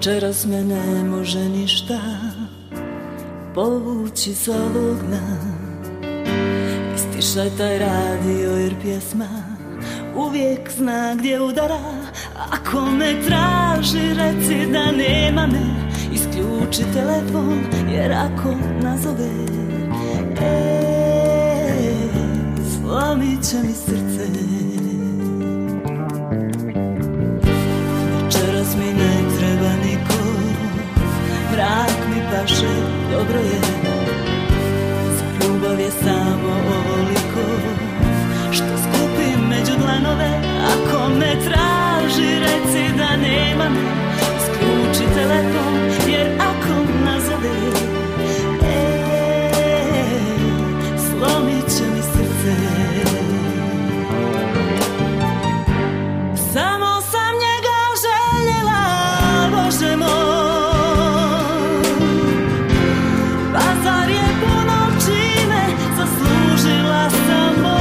Večeras me ne može ništa povući s ovog dna. Istišaj taj radio jer pjesma uvijek zna gdje udara. Ako me traži reci da nema me, isključi telefon jer ako nazove slomit će mi srce. Večeras mi ne treba niko, mrak mi paše, dobro je. Za ljubav je samo ovoliko što skupim među dlanove. Ako me traži reci da nema me, isključi telefon jer ako nazove slomit će mi srce. Samo sam njega željela, Bože moj, pa zar je puno čime zaslužila samo.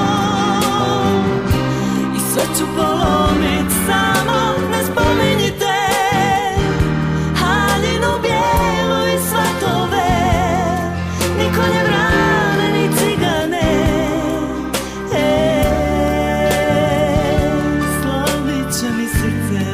I sve ću polomit, samo ne spominjite haljinu bijelu i svatove, ni konje vrane, ni cigane. Slomit će mi srce.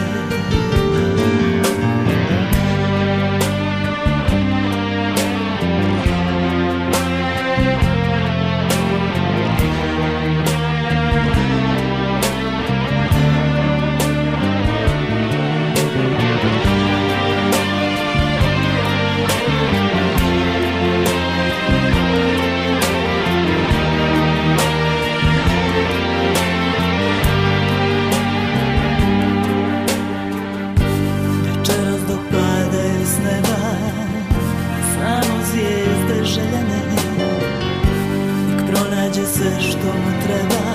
Večeras dok padaju s neba samo zvijezde željene, nek pronađe sve što mu treba